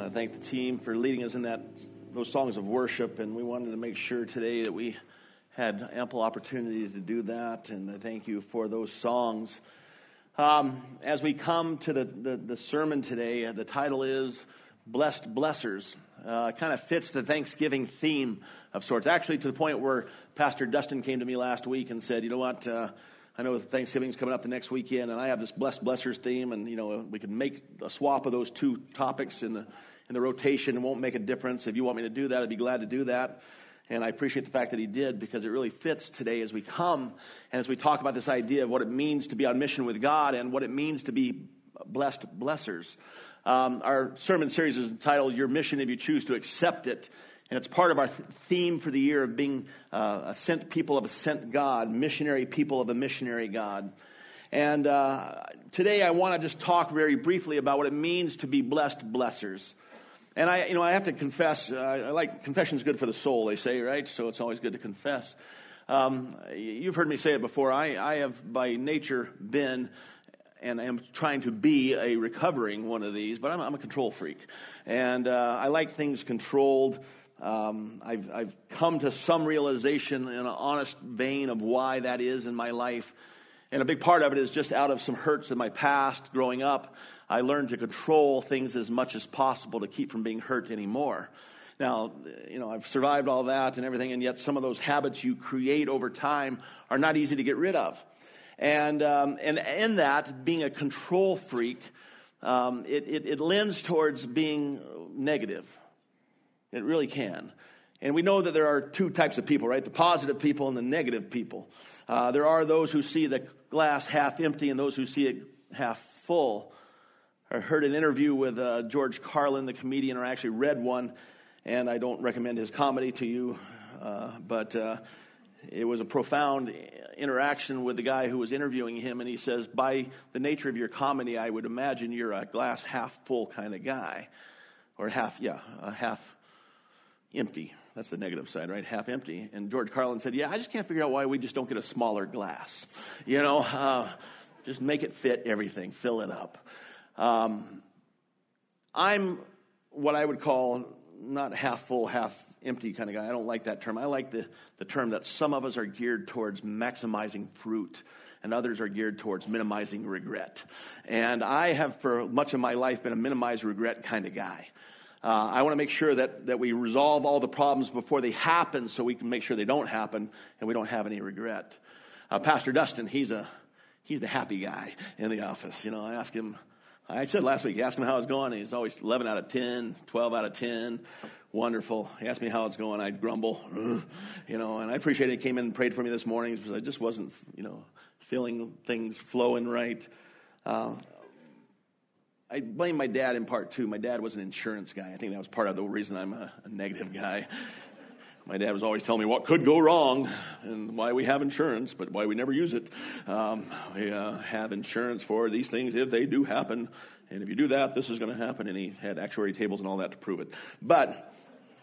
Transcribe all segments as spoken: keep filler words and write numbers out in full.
want to thank the team for leading us in that those songs of worship, and we wanted to make sure today that we had ample opportunity to do that, and I thank you for those songs. Um, as we come to the, the, the sermon today, the title is Blessed Blessers. Uh, it kind of fits the Thanksgiving theme of sorts, actually to the point where Pastor Dustin came to me last week and said, you know what, uh, I know Thanksgiving's coming up the next weekend, and I have this Blessed Blessers theme, and, you know, we can make a swap of those two topics in the in the rotation. It won't make a difference. If you want me to do that, I'd be glad to do that. And I appreciate the fact that he did, because it really fits today as we come and as we talk about this idea of what it means to be on mission with God and what it means to be blessed blessers. Um, our sermon series is entitled, Your Mission If You Choose to Accept It. And it's part of our theme for the year of being uh, a sent people of a sent God, missionary people of a missionary God. And uh, today I want to just talk very briefly about what it means to be blessed blessers. And I, you know, I have to confess, uh, I like, confession's good for the soul, they say, right? So it's always good to confess. Um, you've heard me say it before. I, I have by nature been, and I am trying to be a recovering one of these, but I'm, I'm a control freak. And uh, I like things controlled. Um, I've, I've come to some realization in an honest vein of why that is in my life. And a big part of it is just out of some hurts in my past growing up. I learned to control things as much as possible to keep from being hurt anymore. Now, you know, I've survived all that and everything, and yet some of those habits you create over time are not easy to get rid of. And um, and in that, being a control freak, um, it, it, it lends towards being negative. It really can. And we know that there are two types of people, right? The positive people and the negative people. Uh, there are those who see the glass half empty and those who see it half full. I heard an interview with uh, George Carlin, the comedian, or I actually read one, and I don't recommend his comedy to you, uh, but uh, it was a profound interaction with the guy who was interviewing him, and he says, by the nature of your comedy, I would imagine you're a glass half full kind of guy, or half, yeah, a half empty. That's the negative side, right? Half empty. And George Carlin said, yeah, I just can't figure out why we just don't get a smaller glass. You know, uh, just make it fit everything, fill it up. Um, I'm what I would call not half full, half empty kind of guy. I don't like that term. I like the, the term that some of us are geared towards maximizing fruit and others are geared towards minimizing regret. And I have for much of my life been a minimize regret kind of guy. Uh, I want to make sure that, that we resolve all the problems before they happen so we can make sure they don't happen and we don't have any regret. Uh, Pastor Dustin, he's a he's the happy guy in the office. You know, I asked him, I said last week, ask him how it's going. He's always eleven out of ten, twelve out of ten. Wonderful. He asked me how it's going. I'd grumble, you know, and I appreciate it. He came in and prayed for me this morning because I just wasn't, you know, feeling things flowing right. Uh, I blame my dad in part, too. My dad was an insurance guy. I think that was part of the reason I'm a, a negative guy. My dad was always telling me what could go wrong and why we have insurance, but why we never use it. Um, we uh, have insurance for these things if they do happen. And if you do that, this is going to happen. And he had actuary tables and all that to prove it. But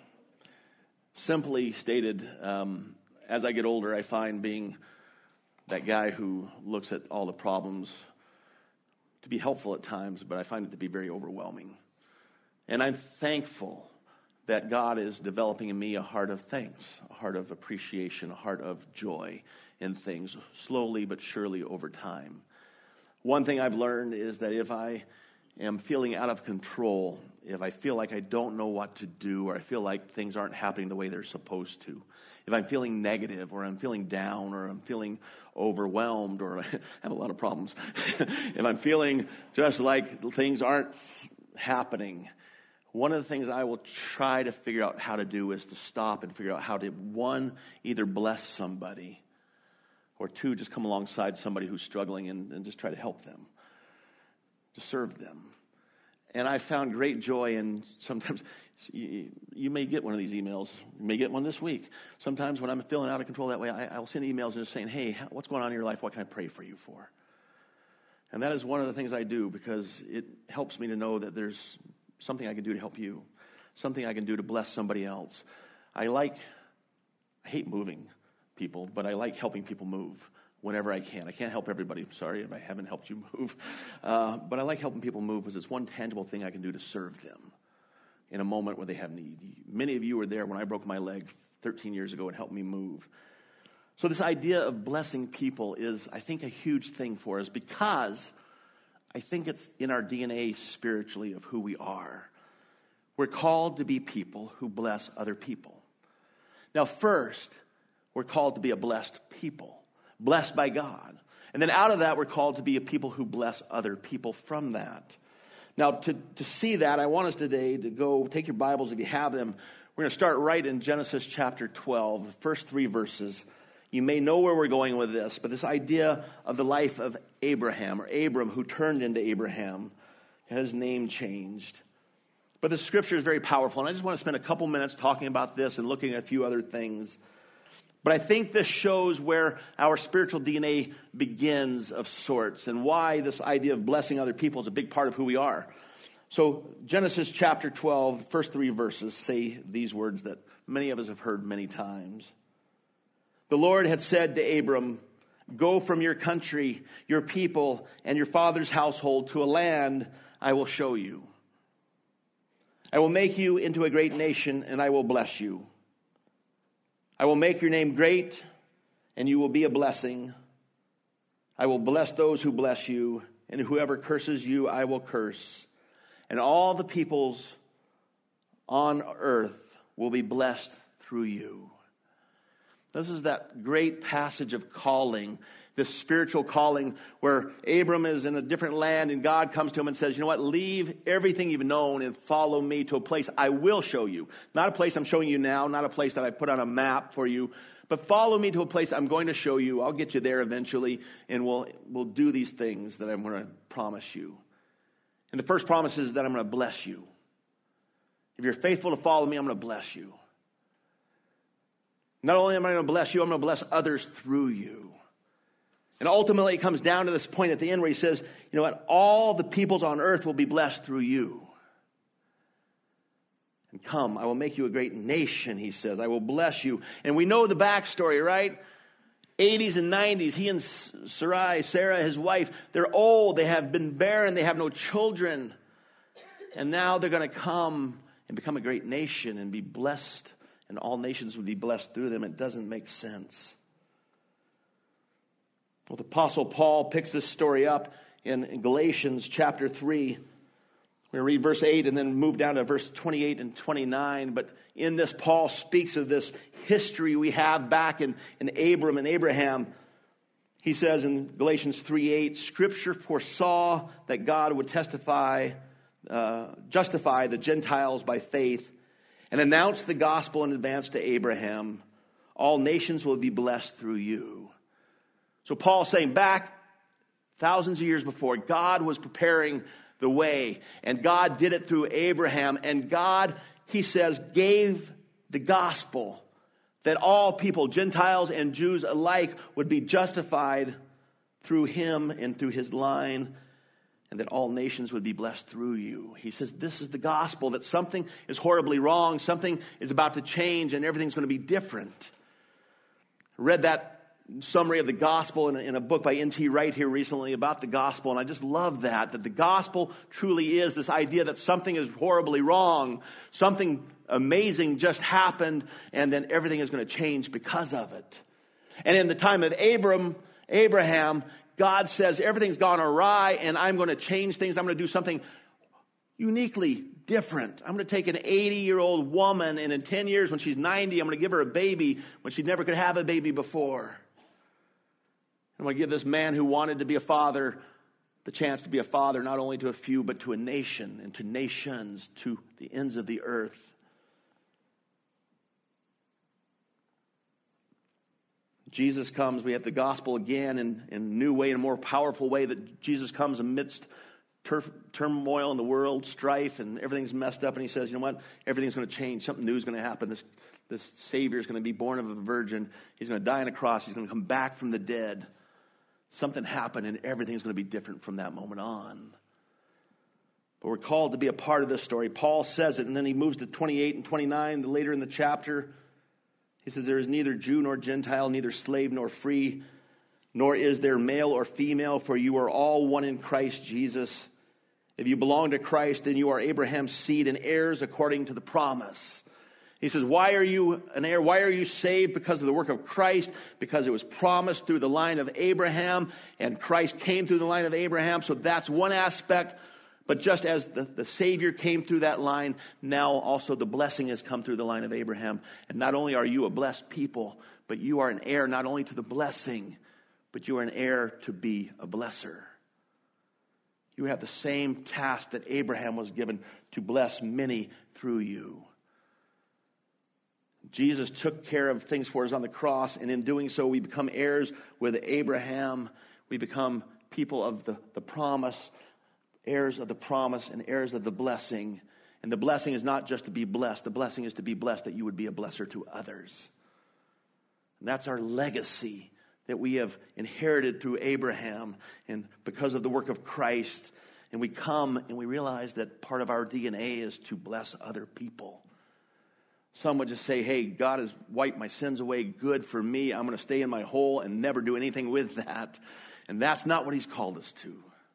simply stated, um, as I get older, I find being that guy who looks at all the problems to be helpful at times, but I find it to be very overwhelming. And I'm thankful that God is developing in me a heart of thanks, a heart of appreciation, a heart of joy in things, slowly but surely over time. One thing I've learned is that if I am feeling out of control, if I feel like I don't know what to do, or I feel like things aren't happening the way they're supposed to, if I'm feeling negative, or I'm feeling down, or I'm feeling overwhelmed, or I have a lot of problems, if I'm feeling just like things aren't happening, one of the things I will try to figure out how to do is to stop and figure out how to, one, either bless somebody, or two, just come alongside somebody who's struggling and, and just try to help them, to serve them. And I found great joy in sometimes, you, you may get one of these emails, you may get one this week. Sometimes when I'm feeling out of control that way, I, I'll send emails and just saying, hey, what's going on in your life? What can I pray for you for? And that is one of the things I do because it helps me to know that there's something I can do to help you, something I can do to bless somebody else. I like, I hate moving people, but I like helping people move whenever I can. I can't help everybody. I'm sorry if I haven't helped you move. Uh, but I like helping people move because it's one tangible thing I can do to serve them. in a moment where they have need. Many of you were there when I broke my leg thirteen years ago and helped me move. So this idea of blessing people is, I think, a huge thing for us because I think it's in our D N A spiritually of who we are. We're called to be people who bless other people. Now, first, we're called to be a blessed people, blessed by God. And then out of that, we're called to be a people who bless other people from that. Now, to, to see that, I want us today to go, take your Bibles if you have them. We're going to start right in Genesis chapter twelve, the first three verses. You may know where we're going with this, but this idea of the life of Abraham, or Abram, who turned into Abraham, his name changed. But the scripture is very powerful, and I just want to spend a couple minutes talking about this and looking at a few other things. But I think this shows where our spiritual D N A begins of sorts and why this idea of blessing other people is a big part of who we are. So Genesis chapter twelve, the first three verses say these words that many of us have heard many times. The Lord had said to Abram, "Go from your country, your people, and your father's household to a land I will show you. I will make you into a great nation, and I will bless you. I will make your name great, and you will be a blessing. I will bless those who bless you, and whoever curses you, I will curse. And all the peoples on earth will be blessed through you." This is that great passage of calling, this spiritual calling where Abram is in a different land and God comes to him and says, you know what, leave everything you've known and follow me to a place I will show you. Not a place I'm showing you now, not a place that I put on a map for you, but follow me to a place I'm going to show you. I'll get you there eventually, and we'll, we'll do these things that I'm going to promise you. And the first promise is that I'm going to bless you. If you're faithful to follow me, I'm going to bless you. Not only am I going to bless you, I'm going to bless others through you. And ultimately, it comes down to this point at the end where he says, you know what, all the peoples on earth will be blessed through you. And come, I will make you a great nation, he says. I will bless you. And we know the backstory, right? eighties and nineties, he and Sarai, Sarah, his wife, they're old. They have been barren. They have no children. And now they're going to come and become a great nation and be blessed. And all nations would be blessed through them. It doesn't make sense. Well, the Apostle Paul picks this story up in, in Galatians chapter three. We're going to read verse eight and then move down to verse twenty-eight and twenty-nine. But in this, Paul speaks of this history we have back in, in Abram and Abraham. He says in Galatians three eight, Scripture foresaw that God would testify, uh, justify the Gentiles by faith and announce the gospel in advance to Abraham. All nations will be blessed through you. So Paul's saying back thousands of years before, God was preparing the way. And God did it through Abraham. And God, he says, gave the gospel that all people, Gentiles and Jews alike, would be justified through him and through his line, and that all nations would be blessed through you. He says this is the gospel, that something is horribly wrong, something is about to change, and everything's going to be different. I read that summary of the gospel in a, in a book by N T Wright here recently about the gospel, and I just love that, that the gospel truly is this idea that something is horribly wrong, something amazing just happened, and then everything is going to change because of it. And in the time of Abram, Abraham, God says everything's gone awry, and I'm going to change things. I'm going to do something uniquely different. I'm going to take an eighty-year-old woman, and in ten years, when she's ninety, I'm going to give her a baby when she never could have a baby before. I'm going to give this man who wanted to be a father the chance to be a father not only to a few, but to a nation and to nations, to the ends of the earth. Jesus comes, we have the gospel again in, in a new way, in a more powerful way, that Jesus comes amidst turf, turmoil in the world, strife, and everything's messed up. And he says, you know what? Everything's going to change. Something new is going to happen. This, this Savior is going to be born of a virgin. He's going to die on a cross. He's going to come back from the dead. Something happened, and everything's going to be different from that moment on. But we're called to be a part of this story. Paul says it, and then he moves to twenty-eight and twenty-nine later in the chapter. He says, there is neither Jew nor Gentile, neither slave nor free, nor is there male or female, for you are all one in Christ Jesus. If you belong to Christ, then you are Abraham's seed and heirs according to the promise. He says, why are you an heir? Why are you saved? Because of the work of Christ, because it was promised through the line of Abraham, and Christ came through the line of Abraham. So that's one aspect. But just as the, the Savior came through that line, now also the blessing has come through the line of Abraham. And not only are you a blessed people, but you are an heir not only to the blessing, but you are an heir to be a blesser. You have the same task that Abraham was given, to bless many through you. Jesus took care of things for us on the cross, and in doing so, we become heirs with Abraham. We become people of the, the promise, heirs of the promise and heirs of the blessing. And the blessing is not just to be blessed. The blessing is to be blessed that you would be a blesser to others. And that's our legacy that we have inherited through Abraham and because of the work of Christ. And we come and we realize that part of our D N A is to bless other people. Some would just say, hey, God has wiped my sins away. Good for me. I'm going to stay in my hole and never do anything with that. And that's not what he's called us to.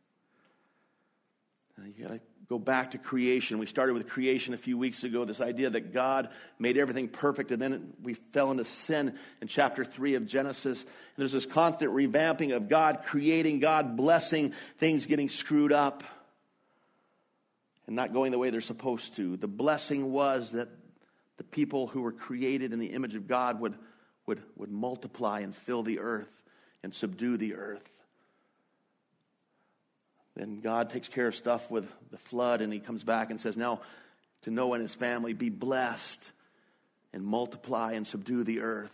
Now, you got to go back to creation. We started with creation a few weeks ago, this idea that God made everything perfect, and then we fell into sin in chapter three of Genesis. And there's this constant revamping of God creating, God blessing, things getting screwed up and not going the way they're supposed to. The blessing was that the people who were created in the image of God would, would, would multiply and fill the earth and subdue the earth. Then God takes care of stuff with the flood, and he comes back and says, now to Noah and his family, be blessed and multiply and subdue the earth.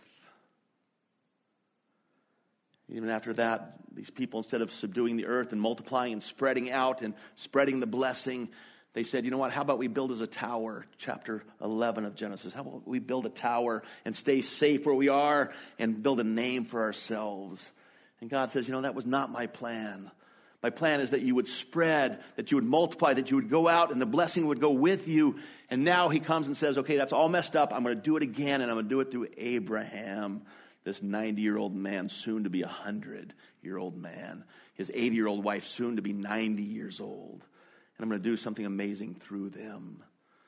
Even after that, these people, instead of subduing the earth and multiplying and spreading out and spreading the blessing, they said, you know what, how about we build as a tower, chapter eleven of Genesis. How about we build a tower and stay safe where we are and build a name for ourselves? And God says, you know, that was not my plan. My plan is that you would spread, that you would multiply, that you would go out and the blessing would go with you. And now he comes and says, okay, that's all messed up. I'm going to do it again, and I'm going to do it through Abraham, this ninety-year-old man, soon to be a hundred-year-old man. His eighty-year-old wife, soon to be ninety years old. And I'm going to do something amazing through them.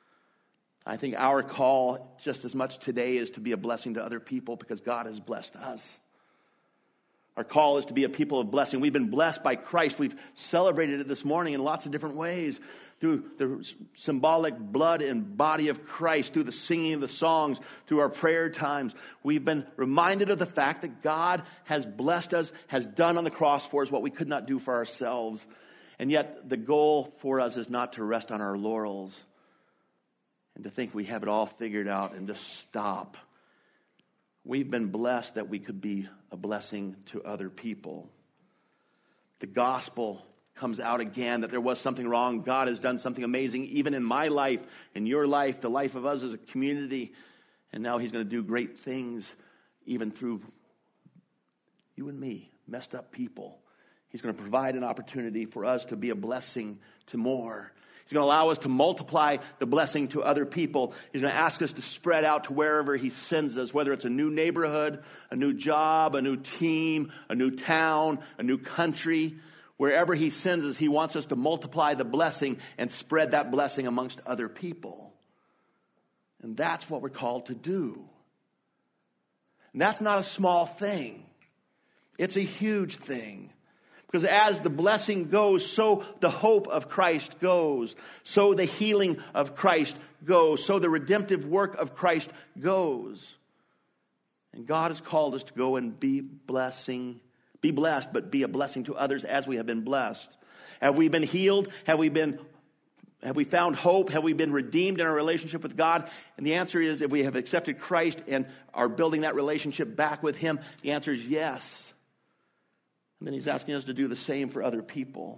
I think our call just as much today is to be a blessing to other people because God has blessed us. Our call is to be a people of blessing. We've been blessed by Christ. We've celebrated it this morning in lots of different ways. Through the symbolic blood and body of Christ, through the singing of the songs, through our prayer times. We've been reminded of the fact that God has blessed us, has done on the cross for us what we could not do for ourselves. And yet the goal for us is not to rest on our laurels and to think we have it all figured out and just stop. We've been blessed that we could be a blessing to other people. The gospel comes out again that there was something wrong. God has done something amazing even in my life, in your life, the life of us as a community. And now he's going to do great things even through you and me, messed up people. He's going to provide an opportunity for us to be a blessing to more. He's going to allow us to multiply the blessing to other people. He's going to ask us to spread out to wherever he sends us, whether it's a new neighborhood, a new job, a new team, a new town, a new country. Wherever he sends us, he wants us to multiply the blessing and spread that blessing amongst other people. And that's what we're called to do. And that's not a small thing. It's a huge thing. Because as the blessing goes, so the hope of Christ goes. So the healing of Christ goes. So the redemptive work of Christ goes. And God has called us to go and be blessing, be blessed, but be a blessing to others as we have been blessed. Have we been healed? Have we been, have we found hope? Have we been redeemed in our relationship with God? And the answer is, if we have accepted Christ and are building that relationship back with him, the answer is yes. And then he's asking us to do the same for other people.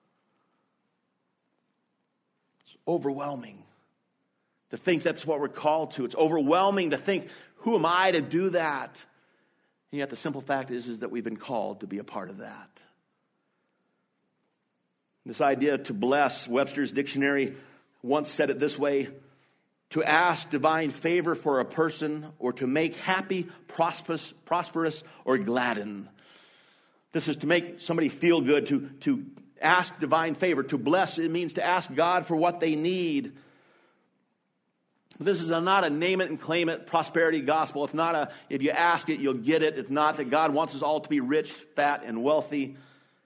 It's overwhelming to think that's what we're called to. It's overwhelming to think, who am I to do that? And yet the simple fact is, is that we've been called to be a part of that. This idea to bless, Webster's dictionary once said it this way: to ask divine favor for a person, or to make happy, prosperous, prosperous, or gladden. This is to make somebody feel good, to, to ask divine favor. To bless, it means to ask God for what they need. This is a, not a name it and claim it prosperity gospel. It's not a, if you ask it, you'll get it. It's not that God wants us all to be rich, fat, and wealthy.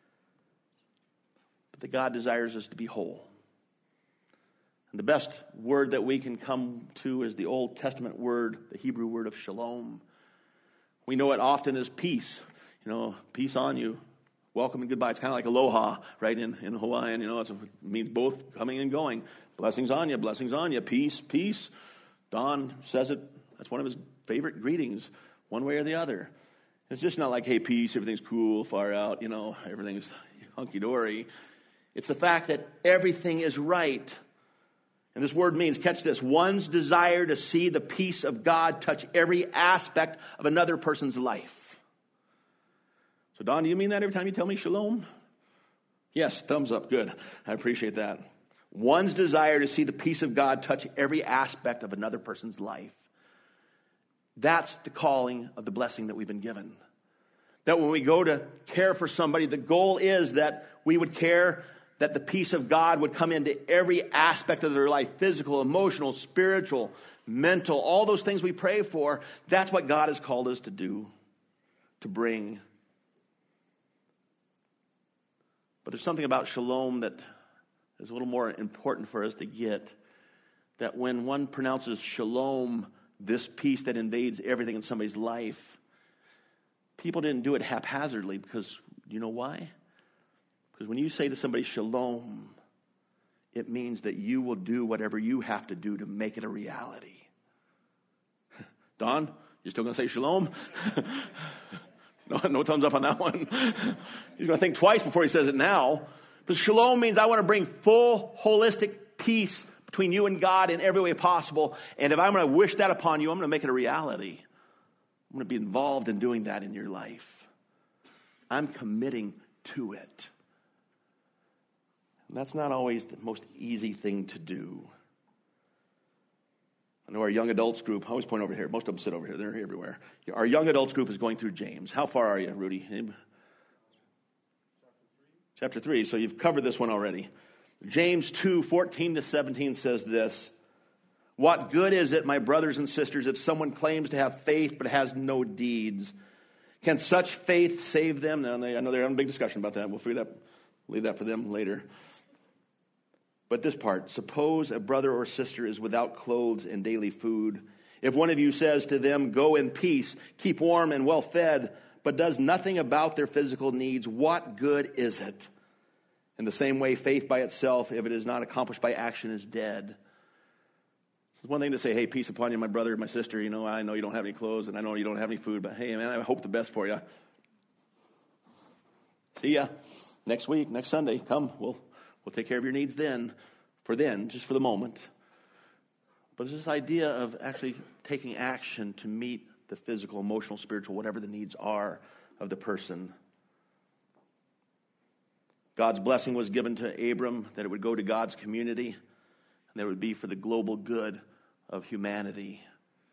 But that God desires us to be whole. And the best word that we can come to is the Old Testament word, the Hebrew word of shalom. We know it often as peace. You know, peace on you. Welcome and goodbye. It's kind of like aloha, right, in, in Hawaiian. You know, it's, it means both coming and going. Blessings on you, blessings on you. Peace, peace. Don says it. That's one of his favorite greetings, one way or the other. It's just not like, hey, peace, everything's cool, far out, you know, everything's hunky-dory. It's the fact that everything is right. And this word means, catch this, one's desire to see the peace of God touch every aspect of another person's life. So, Don, do you mean that every time you tell me shalom? Yes, thumbs up, good. I appreciate that. One's desire to see the peace of God touch every aspect of another person's life. That's the calling of the blessing that we've been given. That when we go to care for somebody, the goal is that we would care that the peace of God would come into every aspect of their life, physical, emotional, spiritual, mental, all those things we pray for. That's what God has called us to do, to bring. But there's something about shalom that is a little more important for us to get, that when one pronounces shalom, this peace that invades everything in somebody's life, people didn't do it haphazardly, because you know why? Because when you say to somebody shalom, it means that you will do whatever you have to do to make it a reality. Don, you still going to say shalom? no, no thumbs up on that one. He's going to think twice before he says it now. But shalom means I want to bring full, holistic peace between you and God in every way possible. And if I'm going to wish that upon you, I'm going to make it a reality. I'm going to be involved in doing that in your life. I'm committing to it. And that's not always the most easy thing to do. I know our young adults group, I always point over here. Most of them sit over here. They're everywhere. Our young adults group is going through James. How far are you, Rudy? Chapter three. So you've covered this one already. James two, fourteen to seventeen says this. What good is it, my brothers and sisters, if someone claims to have faith but has no deeds? Can such faith save them? Now, I know they're having a big discussion about that. We'll figure that, leave that for them later. But this part, suppose a brother or sister is without clothes and daily food. If one of you says to them, go in peace, keep warm and well fed, but does nothing about their physical needs, what good is it? In the same way, faith by itself, if it is not accomplished by action, is dead. It's one thing to say, hey, peace upon you, my brother, my sister. You know, I know you don't have any clothes, and I know you don't have any food, but hey, man, I hope the best for you. See ya next week, next Sunday. Come, we'll we'll take care of your needs then, for then, just for the moment. But there's this idea of actually taking action to meet the physical, emotional, spiritual, whatever the needs are of the person. God's blessing was given to Abram, that it would go to God's community, and that it would be for the global good of humanity.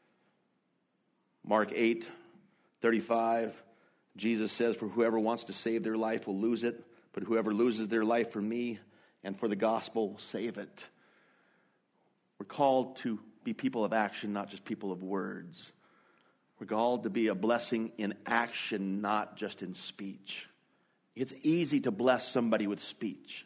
Mark eight, thirty-five, Jesus says, for whoever wants to save their life will lose it, but whoever loses their life for me and for the gospel will save it. We're called to be people of action, not just people of words. We're called to be a blessing in action, not just in speech. It's easy to bless somebody with speech.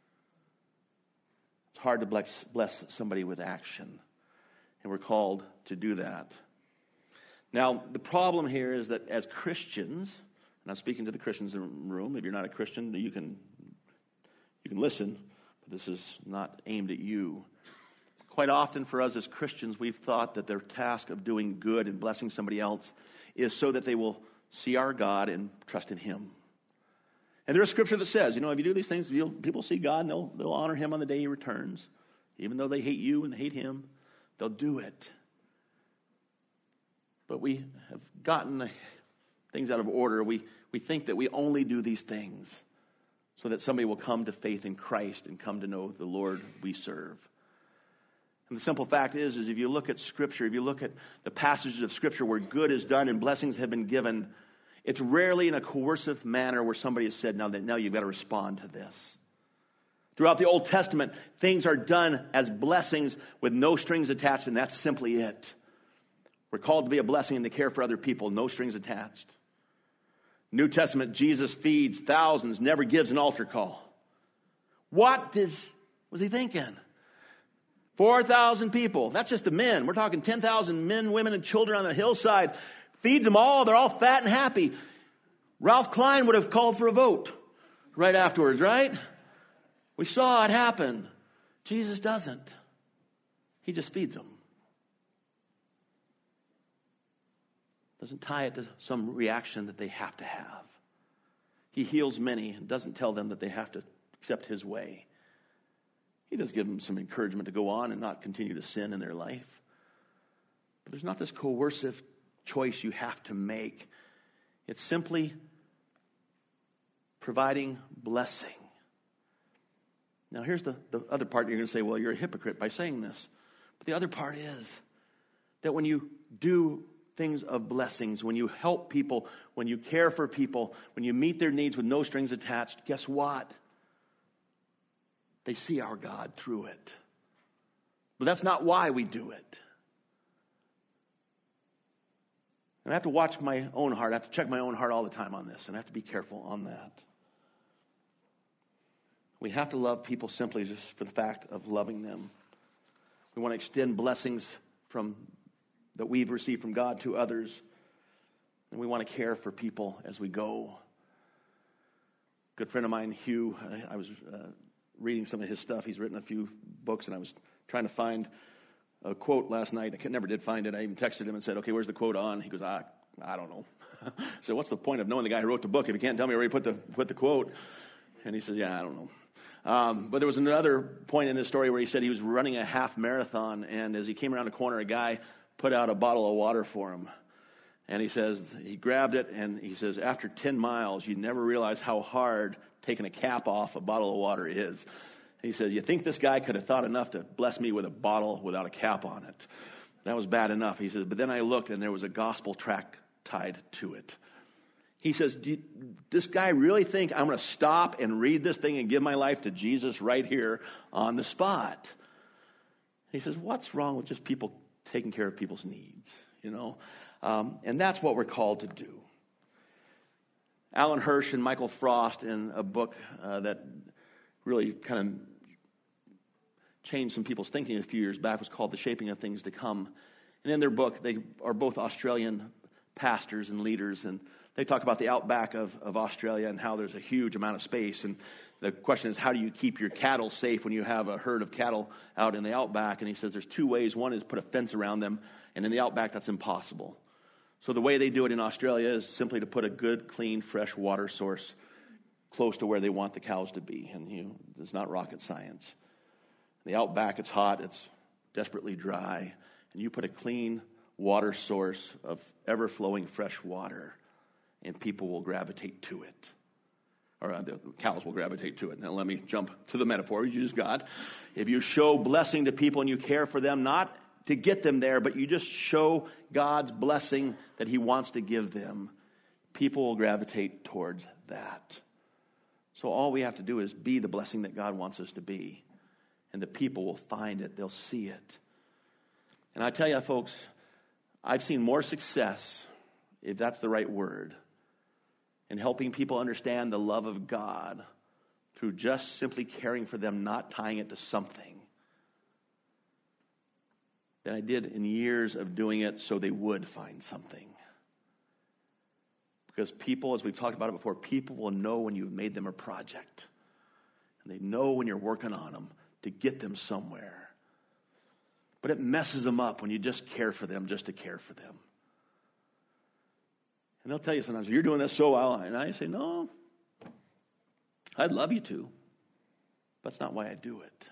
It's hard to bless, bless somebody with action. And we're called to do that. Now, the problem here is that as Christians, and I'm speaking to the Christians in the room, if you're not a Christian, you can, you can listen, but this is not aimed at you. Quite often for us as Christians, we've thought that their task of doing good and blessing somebody else is so that they will see our God and trust in Him. And there's scripture that says, you know, if you do these things, you'll, people see God and they'll, they'll honor Him on the day He returns. Even though they hate you and hate Him, they'll do it. But we have gotten things out of order. We, we think that we only do these things so that somebody will come to faith in Christ and come to know the Lord we serve. And the simple fact is, is if you look at Scripture, if you look at the passages of Scripture where good is done and blessings have been given, it's rarely in a coercive manner where somebody has said, now, that, now you've got to respond to this. Throughout the Old Testament, things are done as blessings with no strings attached, and that's simply it. We're called to be a blessing and to care for other people, no strings attached. New Testament, Jesus feeds thousands, never gives an altar call. What did, was he thinking? four thousand people. That's just the men. We're talking ten thousand men, women, and children on the hillside. Feeds them all. They're all fat and happy. Ralph Klein would have called for a vote right afterwards, right? We saw it happen. Jesus doesn't. He just feeds them. Doesn't tie it to some reaction that they have to have. He heals many and doesn't tell them that they have to accept his way. He does give them some encouragement to go on and not continue to sin in their life. But there's not this coercive choice you have to make. It's simply providing blessing. Now here's the, the other part. You're going to say, well, you're a hypocrite by saying this. But the other part is that when you do things of blessings, when you help people, when you care for people, when you meet their needs with no strings attached, guess what? They see our God through it. But that's not why we do it. And I have to watch my own heart. I have to check my own heart all the time on this, and I have to be careful on that. We have to love people simply just for the fact of loving them. We want to extend blessings from that we've received from God to others. And we want to care for people as we go. A good friend of mine, Hugh, I, I was uh, reading some of his stuff. He's written a few books, and I was trying to find a quote last night. I never did find it. I even texted him and said, okay, where's the quote on? He goes, I, I don't know. So what's the point of knowing the guy who wrote the book if you can't tell me where he put the, put the quote? And he says, yeah, I don't know. Um, but there was another point in this story where he said he was running a half marathon, and as he came around a corner, a guy put out a bottle of water for him. And he says, he grabbed it, and he says, after ten miles, you never realize how hard taking a cap off a bottle of water is. And he says, you think this guy could have thought enough to bless me with a bottle without a cap on it? That was bad enough. He says, but then I looked, and there was a gospel tract tied to it. He says, do you, this guy really think I'm going to stop and read this thing and give my life to Jesus right here on the spot? He says, what's wrong with just people taking care of people's needs, you know? Um, and that's what we're called to do. Alan Hirsch and Michael Frost, in a book uh, that really kind of changed some people's thinking a few years back, was called The Shaping of Things to Come. And in their book, they are both Australian pastors and leaders, and they talk about the outback of, of Australia and how there's a huge amount of space. And the question is, how do you keep your cattle safe when you have a herd of cattle out in the outback? And he says there's two ways. One is put a fence around them, and in the outback, that's impossible. So the way they do it in Australia is simply to put a good, clean, fresh water source close to where they want the cows to be. And you know, it's not rocket science. In the outback, it's hot, it's desperately dry, and you put a clean water source of ever-flowing fresh water, and people will gravitate to it. Or uh, the cows will gravitate to it. Now let me jump to the metaphor you just got. If you show blessing to people and you care for them, not to get them there, but you just show God's blessing that he wants to give them, people will gravitate towards that. So all we have to do is be the blessing that God wants us to be. And the people will find it. They'll see it. And I tell you, folks, I've seen more success, if that's the right word, in helping people understand the love of God through just simply caring for them, not tying it to something, than I did in years of doing it so they would find something. Because people, as we've talked about it before, people will know when you've made them a project. And they know when you're working on them to get them somewhere. But it messes them up when you just care for them just to care for them. And they'll tell you sometimes, you're doing this so well. And I say, no, I'd love you to. That's not why I do it.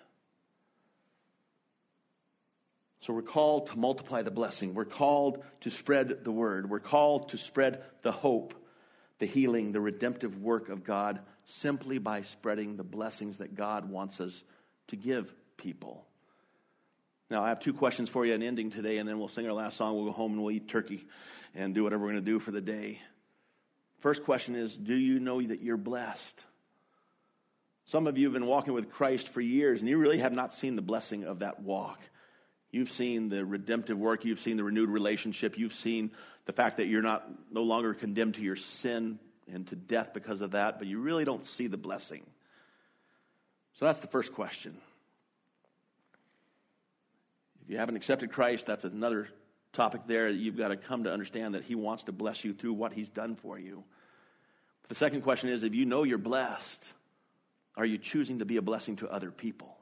So we're called to multiply the blessing. We're called to spread the word. We're called to spread the hope, the healing, the redemptive work of God simply by spreading the blessings that God wants us to give people. Now, I have two questions for you in ending today, and then we'll sing our last song. We'll go home and we'll eat turkey and do whatever we're going to do for the day. First question is, do you know that you're blessed? Some of you have been walking with Christ for years, and you really have not seen the blessing of that walk. You've seen the redemptive work. You've seen the renewed relationship. You've seen the fact that you're not no longer condemned to your sin and to death because of that, but you really don't see the blessing. So that's the first question. If you haven't accepted Christ, that's another topic there that you've got to come to understand that he wants to bless you through what he's done for you. But the second question is, if you know you're blessed, are you choosing to be a blessing to other people?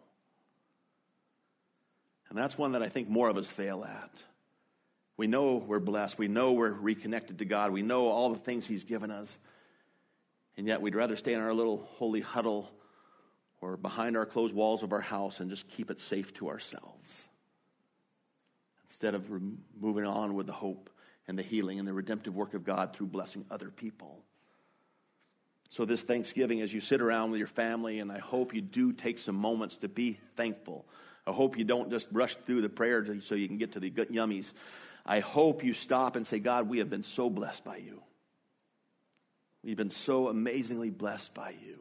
And that's one that I think more of us fail at. We know we're blessed. We know we're reconnected to God. We know all the things he's given us. And yet we'd rather stay in our little holy huddle or behind our closed walls of our house and just keep it safe to ourselves, instead of moving on with the hope and the healing and the redemptive work of God through blessing other people. So this Thanksgiving, as you sit around with your family, and I hope you do take some moments to be thankful. I hope you don't just rush through the prayer so you can get to the good yummies. I hope you stop and say, God, we have been so blessed by you. We've been so amazingly blessed by you.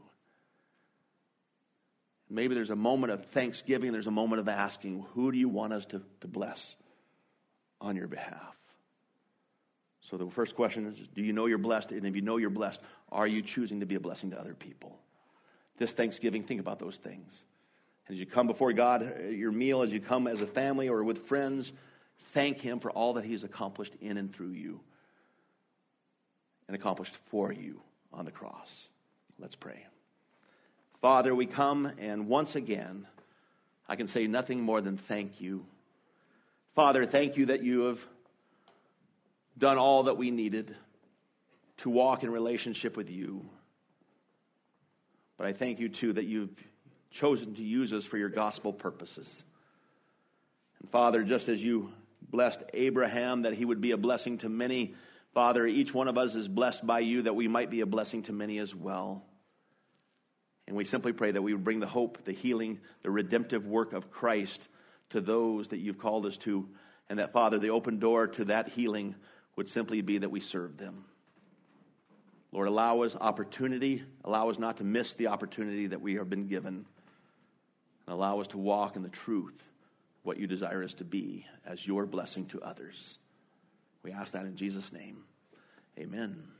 Maybe there's a moment of thanksgiving. There's a moment of asking, who do you want us to, to bless on your behalf? So the first question is, do you know you're blessed? And if you know you're blessed, are you choosing to be a blessing to other people? This Thanksgiving, think about those things. And as you come before God, your meal, as you come as a family or with friends, thank him for all that he has accomplished in and through you and accomplished for you on the cross. Let's pray. Father, we come, and once again, I can say nothing more than thank you. Father, thank you that you have done all that we needed to walk in relationship with you. But I thank you, too, that you've chosen to use us for your gospel purposes. And Father, just as you blessed Abraham that he would be a blessing to many, Father, each one of us is blessed by you that we might be a blessing to many as well. And we simply pray that we would bring the hope, the healing, the redemptive work of Christ to those that you've called us to. And that, Father, the open door to that healing would simply be that we serve them. Lord, allow us opportunity. Allow us not to miss the opportunity that we have been given. And allow us to walk in the truth, what you desire us to be as your blessing to others. We ask that in Jesus' name. Amen.